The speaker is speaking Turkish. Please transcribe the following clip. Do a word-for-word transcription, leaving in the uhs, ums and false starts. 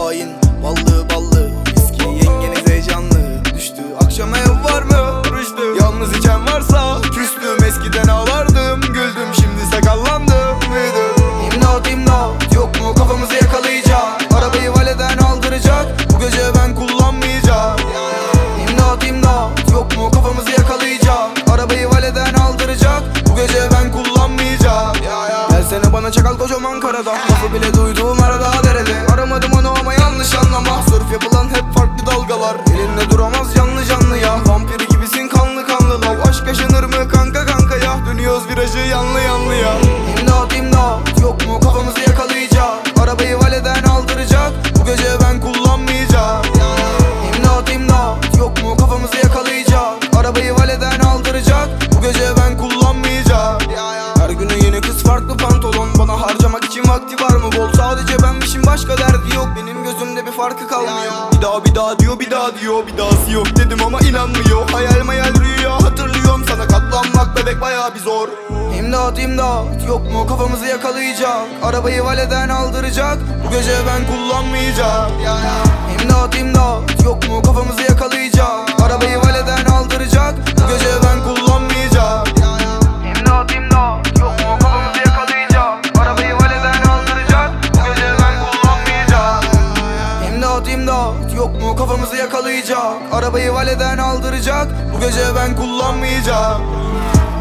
hain, ballı ballı viski yengeniz heyecanlı. Düştü akşam ev var mı? Rüştü yalnız içen varsa küstüm. Eskiden ağlardım güldüm, şimdi sakallandım büyüdüm. İmdat imdat yok mu kafamızı yakalayacak? Arabayı valeden aldıracak, bu gece ben kullanmayacağım. İmdat imdat yok mu kafamızı yakalayacak? Arabayı valeden aldıracak, bu gece ben kullanmayacağım. Gelsene bana çakal kocaman karada, lafı bile duyduğum arada derede. Aramadım onu ama yanlış anlama, sörf yapılan hep farklı dalgalar. Elinde duramaz canlı canlı ya, vampiri gibisin kanlı kanlı lav. Aşk yaşanır mı kanka kanka ya, dönüyoruz virajı yanlı yanlı ya. İmdat imdat yok mu kafamızı yakalayacak? Arabayı valeden aldıracak, bu gece ben kullanmayacağım. İmdat imdat yok mu kafamızı yakalayacak? Arabayı valeden aldıracak, bu gece ben kullanmayacağım. Her günü yeni kız farklı pantolon, bana harcamak için vakti var mı bol? Sadece benmişim başka derdi yok, benim gözümde bir farkı kalmıyor. Bir daha bir daha diyor bir daha diyor, bir dahası yok dedim ama inanmıyor. Hayal mayal rüya hatırlıyorum, sana katlanmak bebek bayağı bir zor. İmdat imdat yok mu kafamızı yakalayacak? Arabayı valeden aldıracak, bu gece ben kullanmayacağım. İmdat imdat yok mu kafamızı yakalayacak? Arabayı valeden aldıracak, bu gece ben kullanmayacağım. İmdat imdat yok mu kafamızı yakalayacak? Arabayı valeden aldıracak, bu gece ben kullanmayacağım. İmdat imdat yok mu kafamızı yakalayacak? Arabayı valeden aldıracak, bu gece ben kullanmayacağım.